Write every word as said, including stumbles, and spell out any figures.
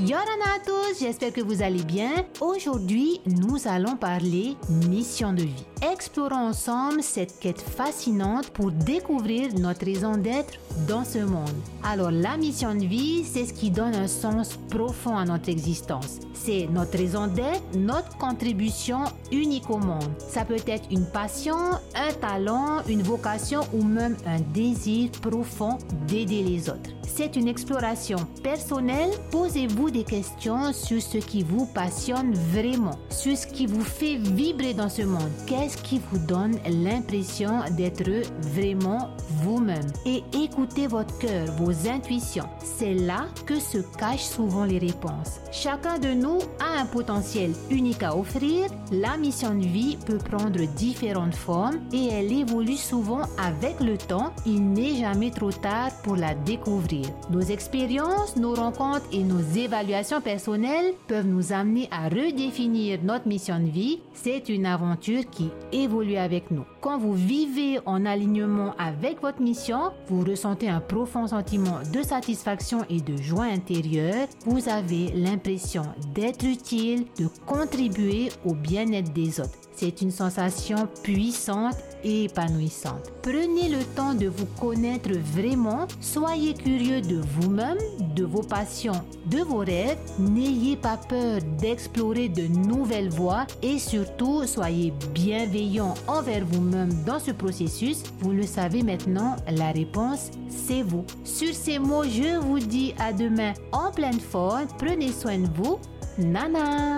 Yorana à tous, j'espère que vous allez bien. Aujourd'hui, nous allons parler mission de vie. Explorons ensemble cette quête fascinante pour découvrir notre raison d'être dans ce monde. Alors, la mission de vie, c'est ce qui donne un sens profond à notre existence. C'est notre raison d'être, notre contribution unique au monde. Ça peut être une passion, un talent, une vocation ou même un désir profond d'aider les autres. C'est une exploration personnelle. Posez-vous des questions sur ce qui vous passionne vraiment, sur ce qui vous fait vibrer dans ce monde. Qu'est-ce qui vous donne l'impression d'être vraiment vous-même? Et écoutez votre cœur, vos intuitions. C'est là que se cachent souvent les réponses. Chacun de nous a un potentiel unique à offrir. La mission de vie peut prendre différentes formes et elle évolue souvent avec le temps. Il n'est jamais trop tard pour la découvrir. Nos expériences, nos rencontres et nos évaluations personnelles peuvent nous amener à redéfinir notre mission de vie. C'est une aventure qui évolue avec nous. Quand vous vivez en alignement avec votre mission, vous ressentez un profond sentiment de satisfaction et de joie intérieure. Vous avez l'impression d'être utile, de contribuer au bien-être des autres. C'est une sensation puissante et épanouissante. Prenez le temps de vous connaître vraiment. Soyez curieux de vous-même, de vos passions, de vos rêves. N'ayez pas peur d'explorer de nouvelles voies et surtout, soyez bienveillant envers vous-même dans ce processus. Vous le savez maintenant, la réponse, c'est vous. Sur ces mots, je vous dis à demain en pleine forme. Prenez soin de vous. Nana!